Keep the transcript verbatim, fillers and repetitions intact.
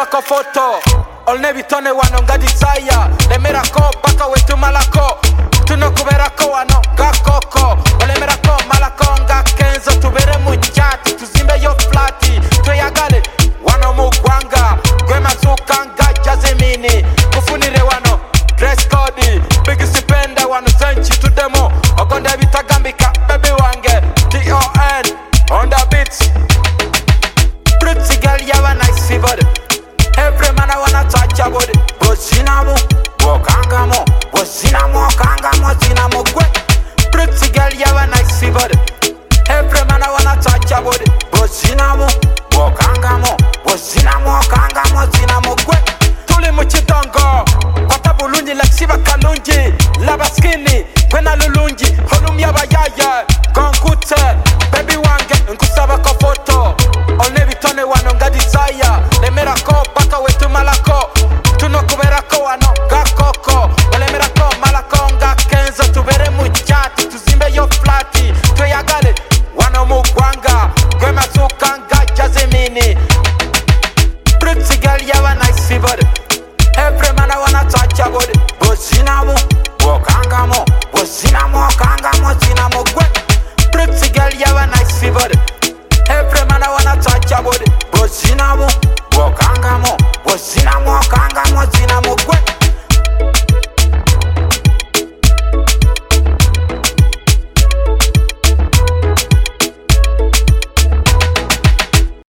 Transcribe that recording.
Ngusaba ko photo Olne bitone wano nga desire Lemera ko baka wetu malako Tuno kubera ko wano ga koko Olemera ko malako nga kenzo Tubere mu chati tuzimbe yo flati Tuyagale wano mugwanga Gwe mazuka nga jazimini Kufunire wano dress code Bigi sipende wano zenchi tudemo Ogonde bitagambika baby wange T O N on the beats Pretty girl you have a nice body Every man I wanna touch your body But sinamo, wakangamo But sinamo, wakangamo, sinamo gwe Pretty girl you have a nice body Every man I wanna touch your body But sinamo, wakangamo But sinamo, wakangamo, sinamo gwe Tuli muchidongo Kwata bulunji laksiba kalunji Laba skinny, kwena lulunji Holum yaba yaya, gonkute Baby wange, nkusaba ko photo Olne bitone wano nga desire Lemera ko baka wetu malako Tuno kubera ko wano ga koko Olemera ko malako nga kenzo Tubere mu chati, tuzimbe yo flati Tuyagale, wano mugwanga Gwe mazuka nga jazimini Pretty girl you have a nice body Every man I wanna touch your body But sinamo, wakangamo But sinamo, wakangamo, sinamo gwe Pretty girl you have a nice body Every man I wanna touch your body But sinamo